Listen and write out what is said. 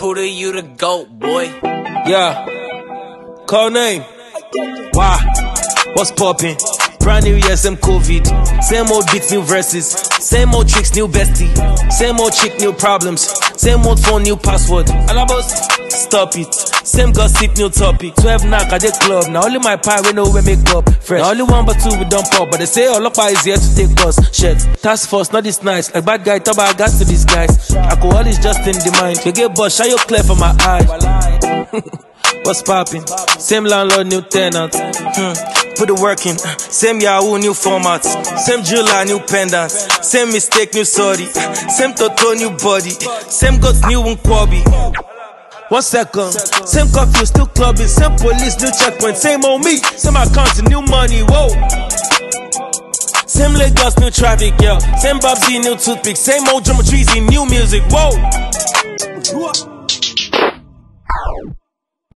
Puda, you the GOAT, boy. Yeah. Call name. Why? What's poppin'? Brand new year, same COVID. Same old beats, new verses. Same old tricks, new bestie. Same old chick, new problems. Same old phone, new password. Stop it. Same gossip, new topic. 12 knock at the club. Now only my pie, we know we make up. Fresh. Now only 1 but 2 we don't pop. But they say all up is here to take us. Shit. Task force, not this nice. Like bad guy, talk about gas to these guys. Alcohol is just in the mind. You get bust, shine your clear for my eye. What's poppin'? Same landlord, new tenant. Put the work in. Same Yahoo, new formats. Same July, new pendants. Same mistake, new sorry. Same Toto, new body. Same gods, new Nkwobi. 1 second. Same curfew, still clubbing. Same police, new checkpoint. Same old me. Same accounts, new money. Whoa. Same Lagos, new traffic, yeah. Same Babsy, new toothpick. Same old drama trees, new music. Whoa.